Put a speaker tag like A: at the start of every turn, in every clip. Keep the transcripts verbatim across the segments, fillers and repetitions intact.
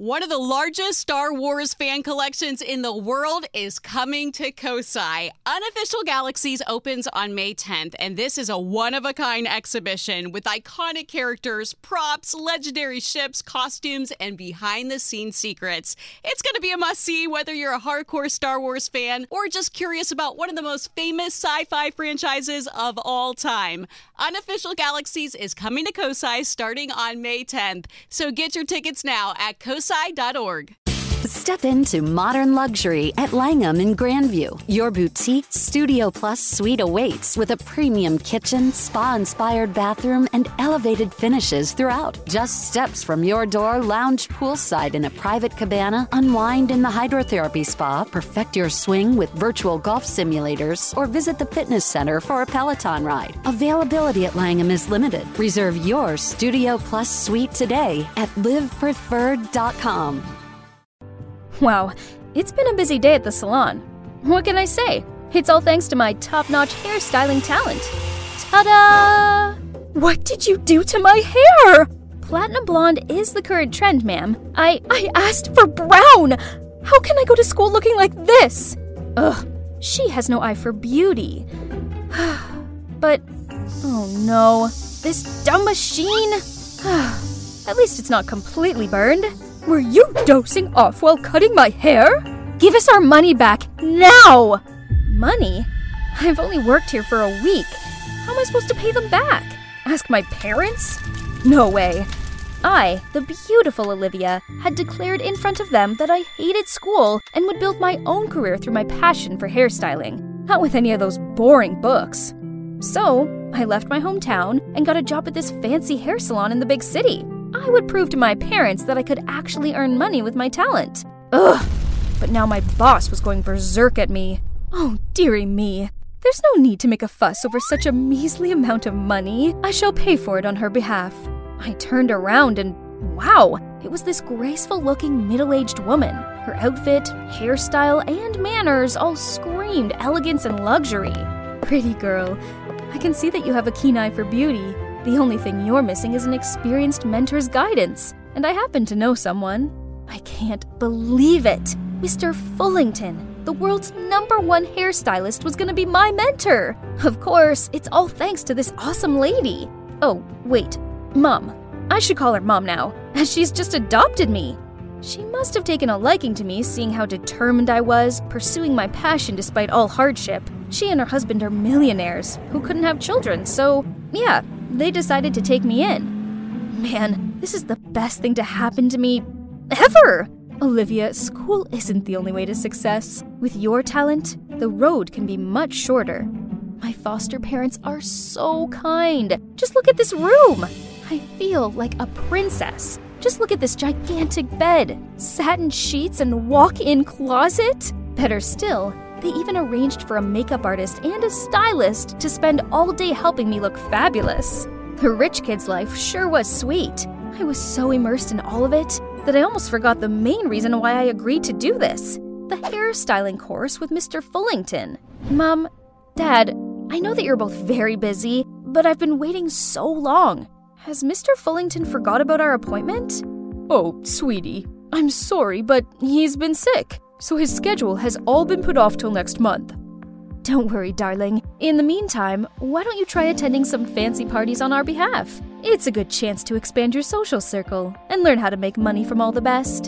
A: One of the largest Star Wars fan collections in the world is coming to Kosai. Unofficial Galaxies opens on May tenth, and this is a one-of-a-kind exhibition with iconic characters, props, legendary ships, costumes, and behind-the-scenes secrets. It's going to be a must-see whether you're a hardcore Star Wars fan or just curious about one of the most famous sci-fi franchises of all time. Unofficial Galaxies is coming to Kosai starting on May tenth, so get your tickets now at kosai dot org.
B: Step into modern luxury at Langham in Grandview. Your boutique Studio Plus suite awaits with a premium kitchen, spa-inspired bathroom, and elevated finishes throughout. Just steps from your door, lounge poolside in a private cabana, unwind in the hydrotherapy spa, perfect your swing with virtual golf simulators, or visit the fitness center for a Peloton ride. Availability at Langham is limited. Reserve your Studio Plus suite today at live preferred dot com.
C: Wow, it's been a busy day at the salon. What can I say? It's all thanks to my top-notch hairstyling talent. Ta-da! What did you do to my hair? Platinum blonde is the current trend, ma'am. I, I asked for brown! How can I go to school looking like this? Ugh, she has no eye for beauty. But, oh no, this dumb machine? At least it's not completely burned. Were you dozing off while cutting my hair? Give us our money back, now! Money? I've only worked here for a week. How am I supposed to pay them back? Ask my parents? No way. I, the beautiful Olivia, had declared in front of them that I hated school and would build my own career through my passion for hairstyling, not with any of those boring books. So, I left my hometown and got a job at this fancy hair salon in the big city. I would prove to my parents that I could actually earn money with my talent. Ugh! But now my boss was going berserk at me. Oh, dearie me. There's no need to make a fuss over such a measly amount of money. I shall pay for it on her behalf. I turned around and, wow, it was this graceful-looking middle-aged woman. Her outfit, hairstyle, and manners all screamed elegance and luxury. Pretty girl, I can see that you have a keen eye for beauty. The only thing you're missing is an experienced mentor's guidance, and I happen to know someone. I can't believe it! Mister Fullington, the world's number one hairstylist, was gonna be my mentor! Of course, it's all thanks to this awesome lady. Oh, wait, Mom. I should call her Mom now, as she's just adopted me. She must have taken a liking to me, seeing how determined I was, pursuing my passion despite all hardship. She and her husband are millionaires who couldn't have children, so yeah, they decided to take me in. Man, this is the best thing to happen to me ever! Olivia, school isn't the only way to success. With your talent, the road can be much shorter. My foster parents are so kind. Just look at this room. I feel like a princess. Just look at this gigantic bed, satin sheets, and walk-in closet. Better still, they even arranged for a makeup artist and a stylist to spend all day helping me look fabulous. The rich kid's life sure was sweet. I was so immersed in all of it that I almost forgot the main reason why I agreed to do this. The hairstyling course with Mister Fullington. Mom, Dad, I know that you're both very busy, but I've been waiting so long. Has Mister Fullington forgot about our appointment? Oh, sweetie, I'm sorry, but he's been sick. So his schedule has all been put off till next month. Don't worry, darling. In the meantime, why don't you try attending some fancy parties on our behalf? It's a good chance to expand your social circle and learn how to make money from all the best.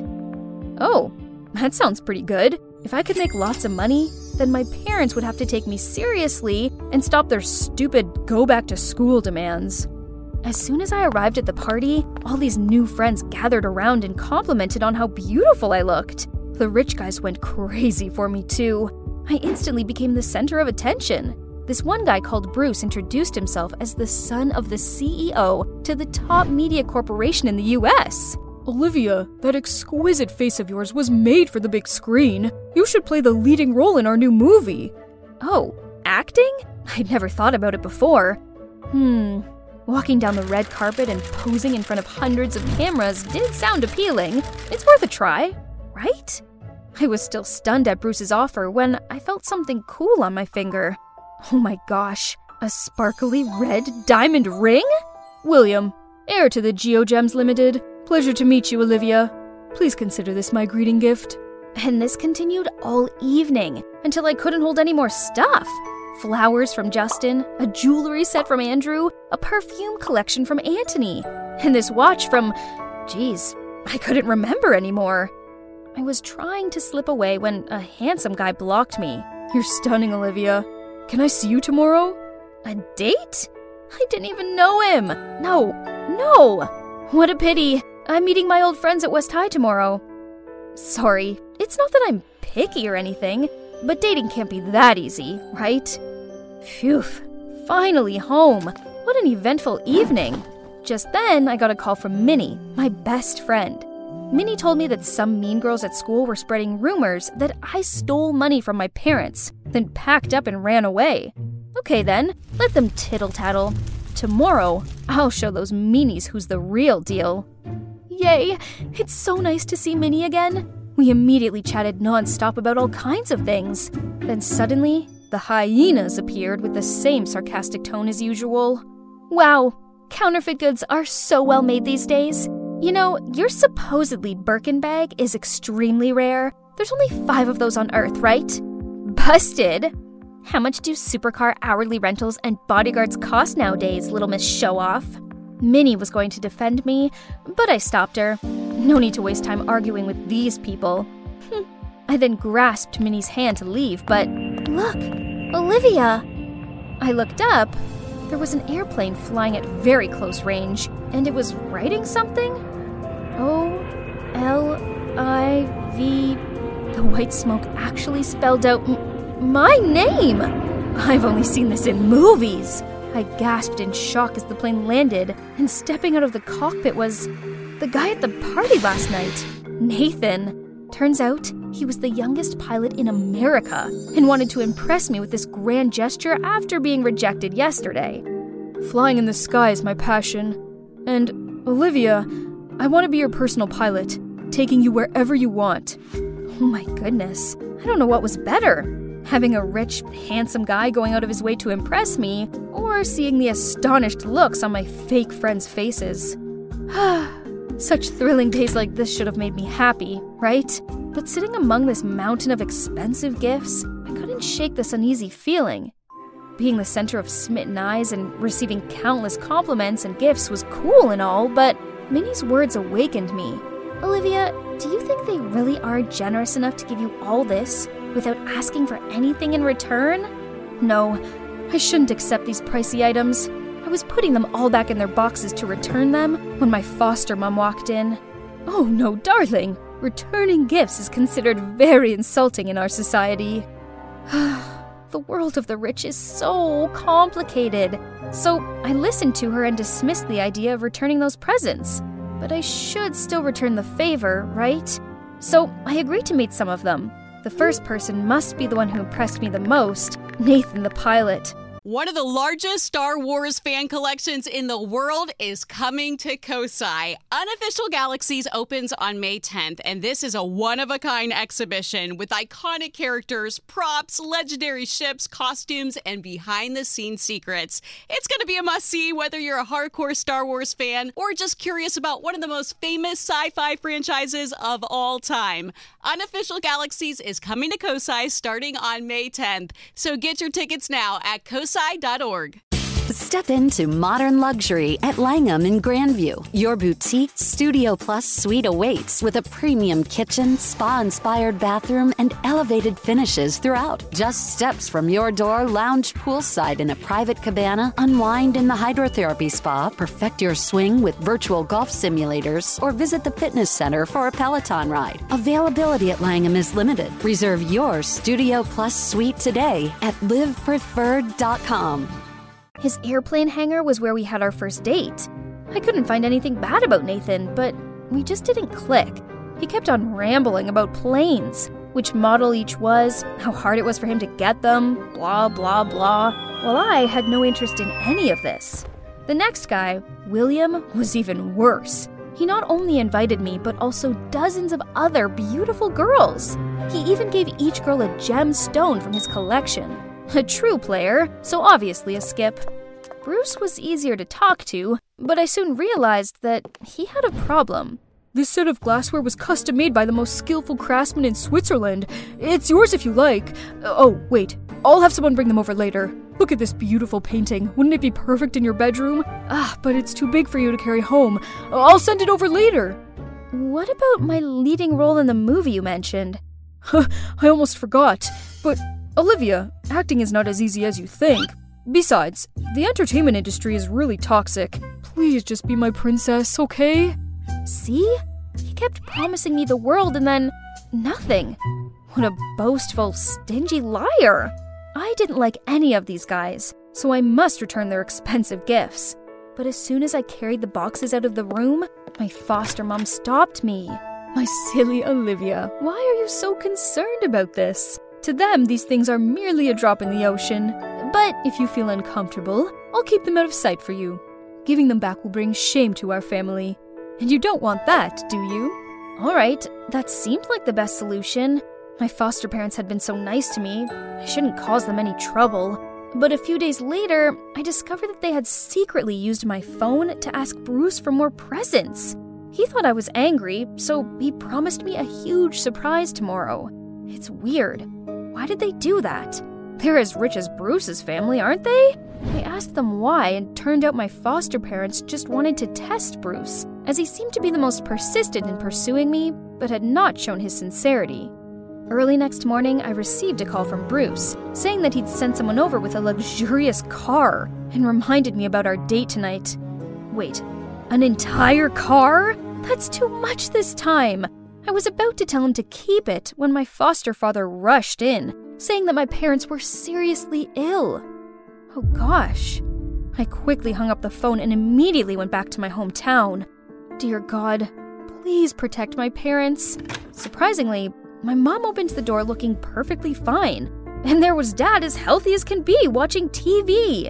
C: Oh, that sounds pretty good. If I could make lots of money, then my parents would have to take me seriously and stop their stupid go-back-to-school demands. As soon as I arrived at the party, all these new friends gathered around and complimented on how beautiful I looked. The rich guys went crazy for me, too. I instantly became the center of attention. This one guy called Bruce introduced himself as the son of the C E O to the top media corporation in the U S. Olivia, that exquisite face of yours was made for the big screen. You should play the leading role in our new movie. Oh, acting? I'd never thought about it before. Hmm. Walking down the red carpet and posing in front of hundreds of cameras did sound appealing. It's worth a try, right? I was still stunned at Bruce's offer when I felt something cool on my finger. Oh my gosh, a sparkly red diamond ring? William, heir to the GeoGems Limited. Pleasure to meet you, Olivia. Please consider this my greeting gift. And this continued all evening, until I couldn't hold any more stuff. Flowers from Justin, a jewelry set from Andrew, a perfume collection from Anthony, and this watch from... Geez, I couldn't remember anymore. I was trying to slip away when a handsome guy blocked me. You're stunning, Olivia. Can I see you tomorrow? A date? I didn't even know him. No, no. What a pity. I'm meeting my old friends at West High tomorrow. Sorry, it's not that I'm picky or anything, but dating can't be that easy, right? Phew, finally home. What an eventful evening. Just then, I got a call from Minnie, my best friend. Minnie told me that some mean girls at school were spreading rumors that I stole money from my parents, then packed up and ran away. Okay then, let them tittle-tattle. Tomorrow, I'll show those meanies who's the real deal. Yay! It's so nice to see Minnie again. We immediately chatted non-stop about all kinds of things. Then suddenly, the hyenas appeared with the same sarcastic tone as usual. Wow, counterfeit goods are so well made these days. You know, your supposedly Birkin bag is extremely rare. There's only five of those on Earth, right? Busted! How much do supercar hourly rentals and bodyguards cost nowadays, little Miss Show-Off? Minnie was going to defend me, but I stopped her. No need to waste time arguing with these people. I then grasped Minnie's hand to leave, but look, Olivia! I looked up. There was an airplane flying at very close range, and it was writing something? O L I V... The white smoke actually spelled out m- my name! I've only seen this in movies. I gasped in shock as the plane landed, and stepping out of the cockpit was the guy at the party last night, Nathan. Turns out he was the youngest pilot in America and wanted to impress me with this grand gesture after being rejected yesterday. Flying in the sky is my passion. And, Olivia, I want to be your personal pilot, taking you wherever you want. Oh my goodness, I don't know what was better. Having a rich, handsome guy going out of his way to impress me, or seeing the astonished looks on my fake friends' faces. Such thrilling days like this should have made me happy, right? But sitting among this mountain of expensive gifts, I couldn't shake this uneasy feeling. Being the center of smitten eyes and receiving countless compliments and gifts was cool and all, but Minnie's words awakened me. Olivia, do you think they really are generous enough to give you all this without asking for anything in return? No, I shouldn't accept these pricey items. I was putting them all back in their boxes to return them when my foster mom walked in. Oh no, darling, returning gifts is considered very insulting in our society. The world of the rich is so complicated. So I listened to her and dismissed the idea of returning those presents. But I should still return the favor, right? So I agreed to meet some of them. The first person must be the one who impressed me the most, Nathan the pilot.
A: One of the largest Star Wars fan collections in the world is coming to Kosai. Unofficial Galaxies opens on May tenth, and this is a one-of-a-kind exhibition with iconic characters, props, legendary ships, costumes, and behind-the-scenes secrets. It's going to be a must-see whether you're a hardcore Star Wars fan or just curious about one of the most famous sci-fi franchises of all time. Unofficial Galaxies is coming to Kosai starting on May tenth, so get your tickets now at kosai dot org.
B: Step into modern luxury at Langham in Grandview. Your boutique Studio Plus suite awaits with a premium kitchen, spa-inspired bathroom, and elevated finishes throughout. Just steps from your door, lounge poolside in a private cabana, unwind in the hydrotherapy spa, perfect your swing with virtual golf simulators, or visit the fitness center for a Peloton ride. Availability at Langham is limited. Reserve your Studio Plus suite today at live preferred dot com.
C: His airplane hangar was where we had our first date. I couldn't find anything bad about Nathan, but we just didn't click. He kept on rambling about planes, which model each was, how hard it was for him to get them, blah, blah, blah, while I had no interest in any of this. The next guy, William, was even worse. He not only invited me, but also dozens of other beautiful girls. He even gave each girl a gemstone from his collection. A true player, so obviously a skip. Bruce was easier to talk to, but I soon realized that he had a problem. This set of glassware was custom made by the most skillful craftsman in Switzerland. It's yours if you like. Oh, wait. I'll have someone bring them over later. Look at this beautiful painting. Wouldn't it be perfect in your bedroom? Ah, but it's too big for you to carry home. I'll send it over later. What about my leading role in the movie you mentioned? I almost forgot. But, Olivia, acting is not as easy as you think. Besides, the entertainment industry is really toxic. Please just be my princess, okay? See? He kept promising me the world and then nothing. What a boastful, stingy liar. I didn't like any of these guys, so I must return their expensive gifts. But as soon as I carried the boxes out of the room, my foster mom stopped me. My silly Olivia, why are you so concerned about this? To them, these things are merely a drop in the ocean. But if you feel uncomfortable, I'll keep them out of sight for you. Giving them back will bring shame to our family. And you don't want that, do you? Alright, that seemed like the best solution. My foster parents had been so nice to me, I shouldn't cause them any trouble. But a few days later, I discovered that they had secretly used my phone to ask Bruce for more presents. He thought I was angry, so he promised me a huge surprise tomorrow. It's weird. Why did they do that? They're as rich as Bruce's family, aren't they? I asked them why, and turned out my foster parents just wanted to test Bruce, as he seemed to be the most persistent in pursuing me, but had not shown his sincerity. Early next morning, I received a call from Bruce, saying that he'd sent someone over with a luxurious car, and reminded me about our date tonight. Wait, an entire car? That's too much this time! I was about to tell him to keep it when my foster father rushed in, saying that my parents were seriously ill. Oh gosh. I quickly hung up the phone and immediately went back to my hometown. Dear God, please protect my parents. Surprisingly, my mom opened the door looking perfectly fine, and there was Dad as healthy as can be watching T V.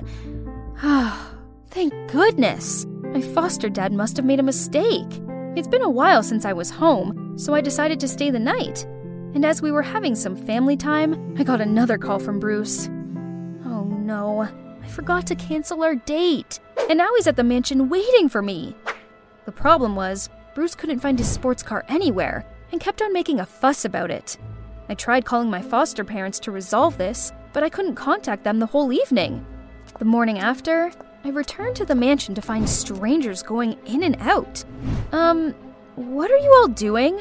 C: Thank goodness. My foster dad must have made a mistake. It's been a while since I was home, so I decided to stay the night. And as we were having some family time, I got another call from Bruce. Oh no, I forgot to cancel our date, and now he's at the mansion waiting for me. The problem was, Bruce couldn't find his sports car anywhere, and kept on making a fuss about it. I tried calling my foster parents to resolve this, but I couldn't contact them the whole evening. The morning after, I returned to the mansion to find strangers going in and out. Um, what are you all doing?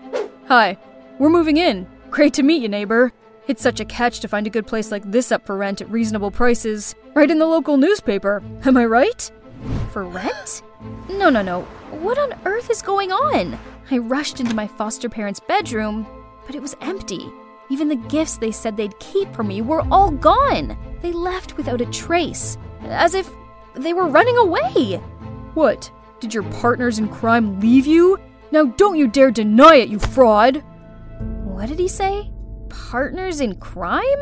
C: Hi, we're moving in. Great to meet you, neighbor. It's such a catch to find a good place like this up for rent at reasonable prices, right in the local newspaper. Am I right? For rent? No, no, no. What on earth is going on? I rushed into my foster parents' bedroom, but it was empty. Even the gifts they said they'd keep for me were all gone. They left without a trace, as if they were running away. What? Did your partners in crime leave you? Now don't you dare deny it, you fraud! What did he say? Partners in crime?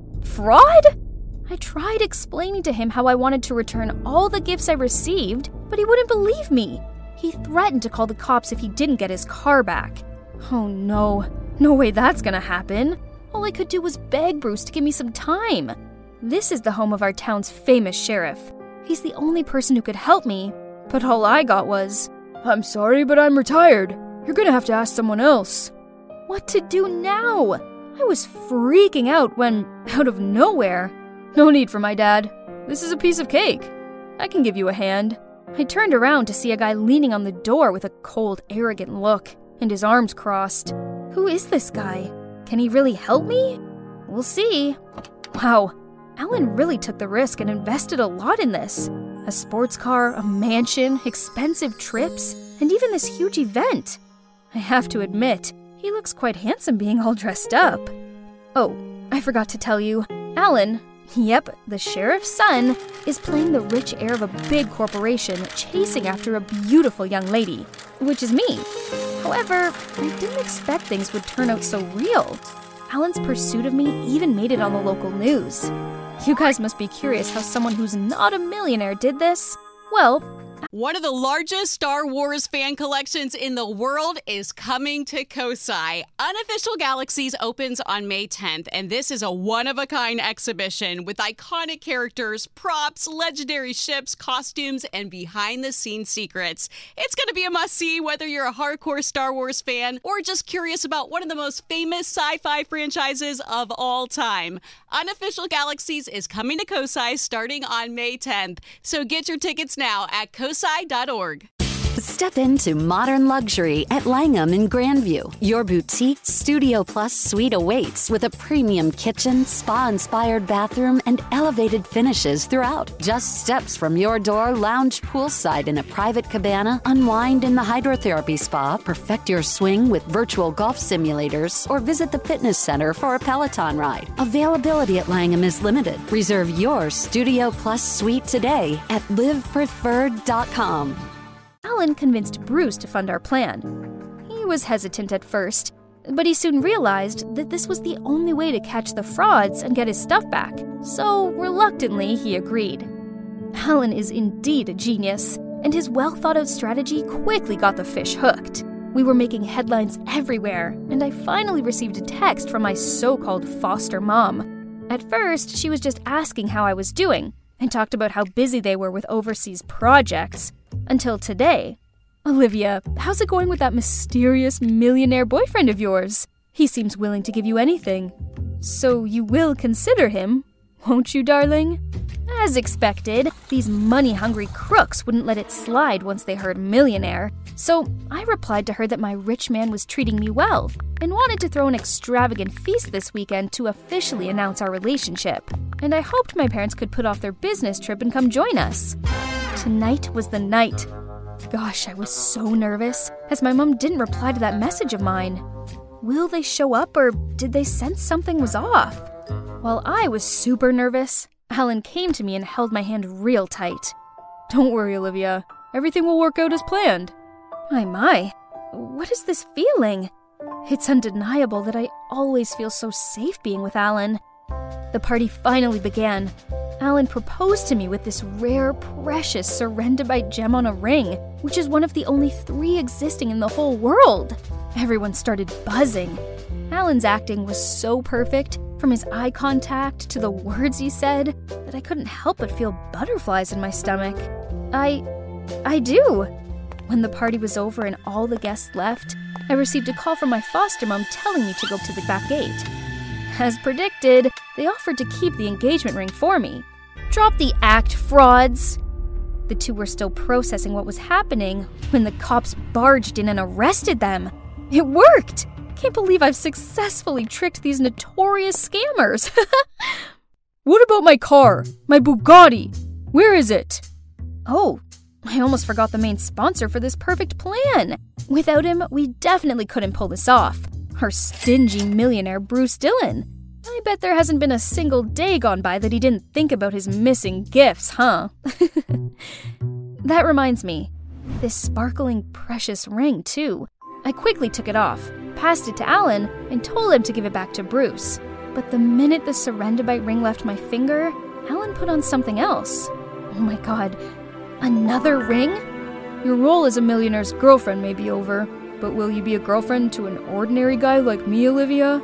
C: Fraud? I tried explaining to him how I wanted to return all the gifts I received, but he wouldn't believe me. He threatened to call the cops if he didn't get his car back. Oh no, no way that's gonna happen. All I could do was beg Bruce to give me some time. This is the home of our town's famous sheriff. He's the only person who could help me, but all I got was, I'm sorry, but I'm retired. You're gonna have to ask someone else. What to do now? I was freaking out when, out of nowhere, no need for my dad. This is a piece of cake. I can give you a hand. I turned around to see a guy leaning on the door with a cold, arrogant look, and his arms crossed. Who is this guy? Can he really help me? We'll see. Wow, Alan really took the risk and invested a lot in this. A sports car, a mansion, expensive trips, and even this huge event. I have to admit, he looks quite handsome being all dressed up. Oh, I forgot to tell you, Alan, yep, the sheriff's son, is playing the rich heir of a big corporation chasing after a beautiful young lady, which is me. However, I didn't expect things would turn out so real. Alan's pursuit of me even made it on the local news. You guys must be curious how someone who's not a millionaire did this. Well,
A: One of the largest Star Wars fan collections in the world is coming to Kosai. Unofficial Galaxies opens on May tenth, and this is a one-of-a-kind exhibition with iconic characters, props, legendary ships, costumes, and behind-the-scenes secrets. It's going to be a must-see whether you're a hardcore Star Wars fan or just curious about one of the most famous sci-fi franchises of all time. Unofficial Galaxies is coming to Kosai starting on May tenth, so get your tickets now at kosai dot org.
B: Step into modern luxury at Langham in Grandview. Your boutique Studio Plus suite awaits with a premium kitchen, spa-inspired bathroom, and elevated finishes throughout. Just steps from your door, lounge poolside in a private cabana, unwind in the hydrotherapy spa, perfect your swing with virtual golf simulators, or visit the fitness center for a Peloton ride. Availability at Langham is limited. Reserve your Studio Plus suite today at live preferred dot com.
C: Alan convinced Bruce to fund our plan. He was hesitant at first, but he soon realized that this was the only way to catch the frauds and get his stuff back, so reluctantly he agreed. Alan is indeed a genius, and his well-thought-out strategy quickly got the fish hooked. We were making headlines everywhere, and I finally received a text from my so-called foster mom. At first, she was just asking how I was doing, and talked about how busy they were with overseas projects. Until today. Olivia, how's it going with that mysterious millionaire boyfriend of yours? He seems willing to give you anything. So you will consider him, won't you, darling? As expected, these money-hungry crooks wouldn't let it slide once they heard millionaire. So I replied to her that my rich man was treating me well and wanted to throw an extravagant feast this weekend to officially announce our relationship. And I hoped my parents could put off their business trip and come join us. Tonight was the night. Gosh, I was so nervous, as my mom didn't reply to that message of mine. Will they show up, or did they sense something was off? While I was super nervous, Alan came to me and held my hand real tight. Don't worry, Olivia. Everything will work out as planned. My, my. What is this feeling? It's undeniable that I always feel so safe being with Alan. The party finally began. Alan proposed to me with this rare, precious Serendipite gem on a ring, which is one of the only three existing in the whole world. Everyone started buzzing. Alan's acting was so perfect, from his eye contact to the words he said, that I couldn't help but feel butterflies in my stomach. I... I do. When the party was over and all the guests left, I received a call from my foster mom telling me to go to the back gate. As predicted, they offered to keep the engagement ring for me. Drop the act, frauds! The two were still processing what was happening when the cops barged in and arrested them. It worked! Can't believe I've successfully tricked these notorious scammers. What about my car? My Bugatti? Where is it? Oh, I almost forgot the main sponsor for this perfect plan. Without him, we definitely couldn't pull this off. Our stingy millionaire Bruce Dillon. I bet there hasn't been a single day gone by that he didn't think about his missing gifts, huh? That reminds me. This sparkling, precious ring, too. I quickly took it off, passed it to Alan, and told him to give it back to Bruce. But the minute the Serendipite ring left my finger, Alan put on something else. Oh my god. Another ring? Your role as a millionaire's girlfriend may be over, but will you be a girlfriend to an ordinary guy like me, Olivia?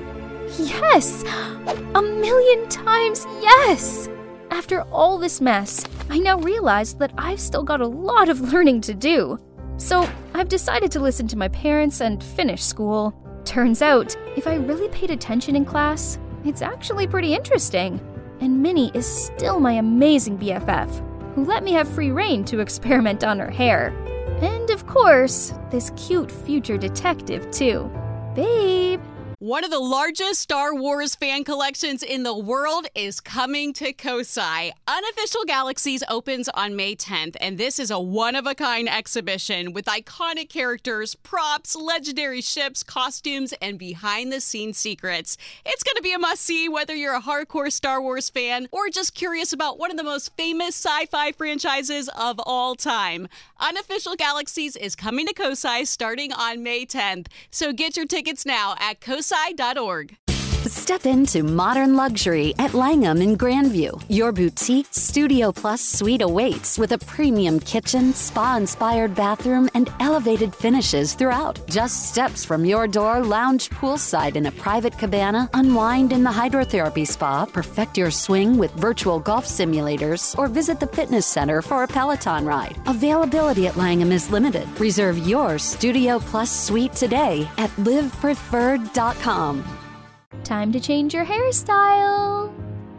C: Yes! A million times yes! After all this mess, I now realize that I've still got a lot of learning to do. So I've decided to listen to my parents and finish school. Turns out, if I really paid attention in class, it's actually pretty interesting. And Minnie is still my amazing B F F, who let me have free rein to experiment on her hair. And of course, this cute future detective too. Babe!
A: One of the largest Star Wars fan collections in the world is coming to Kosai. Unofficial Galaxies opens on May tenth, and this is a one-of-a-kind exhibition with iconic characters, props, legendary ships, costumes, and behind-the-scenes secrets. It's going to be a must-see whether you're a hardcore Star Wars fan or just curious about one of the most famous sci-fi franchises of all time. Unofficial Galaxies is coming to Kosai starting on May tenth, so get your tickets now at kosai dot org.
B: Step into modern luxury at Langham in Grandview. Your boutique Studio Plus suite awaits with a premium kitchen, spa-inspired bathroom, and elevated finishes throughout. Just steps from your door, lounge poolside in a private cabana, unwind in the hydrotherapy spa, perfect your swing with virtual golf simulators, or visit the fitness center for a Peloton ride. Availability at Langham is limited. Reserve your Studio Plus suite today at live preferred dot com.
C: Time to change your hairstyle.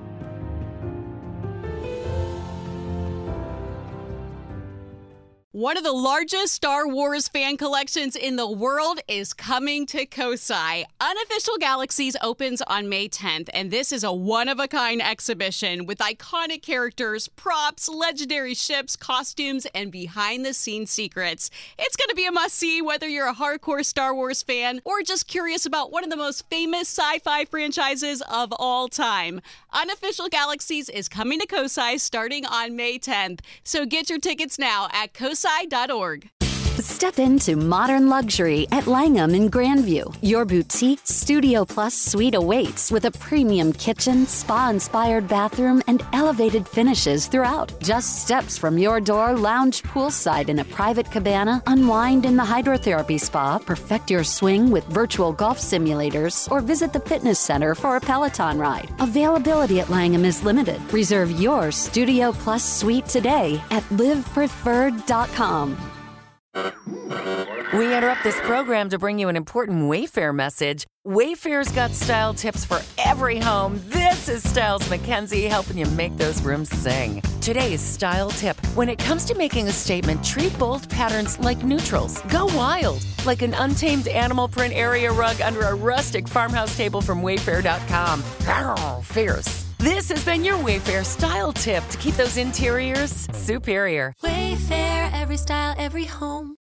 A: One of the largest Star Wars fan collections in the world is coming to Kosai. Unofficial Galaxies opens on May tenth, and this is a one-of-a-kind exhibition with iconic characters, props, legendary ships, costumes, and behind-the-scenes secrets. It's going to be a must-see whether you're a hardcore Star Wars fan or just curious about one of the most famous sci-fi franchises of all time. Unofficial Galaxies is coming to Kosai starting on May tenth, so get your tickets now at kosai dot org.
B: Step into modern luxury at Langham in Grandview. Your boutique Studio Plus suite awaits with a premium kitchen, spa-inspired bathroom, and elevated finishes throughout. Just steps from your door, lounge poolside in a private cabana, unwind in the hydrotherapy spa, perfect your swing with virtual golf simulators, or visit the fitness center for a Peloton ride. Availability at Langham is limited. Reserve your Studio Plus suite today at live preferred dot com.
D: We interrupt this program to bring you an important Wayfair message. Wayfair's got style tips for every home. This is Styles McKenzie helping you make those rooms sing. Today's style tip: when it comes to making a statement, treat bold patterns like neutrals. Go wild, like an untamed animal print area rug under a rustic farmhouse table from wayfair dot com. Arr, fierce. This has been your Wayfair style tip to keep those interiors superior.
E: Wayfair, every style, every home.